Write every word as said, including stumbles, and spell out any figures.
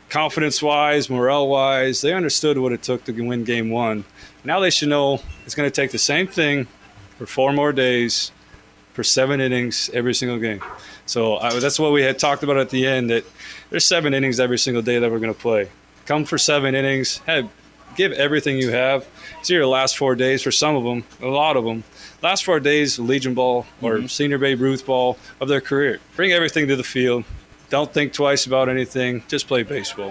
confidence-wise, morale-wise, they understood what it took to win game one. Now they should know it's going to take the same thing for four more days, for seven innings every single game. So uh, that's what we had talked about at the end, that there's seven innings every single day that we're going to play. Come for seven innings. Hey, give everything you have. It's your last four days for some of them, a lot of them. Last four days, Legion ball or mm-hmm. Senior Babe Ruth ball of their career. Bring everything to the field. Don't think twice about anything. Just play baseball.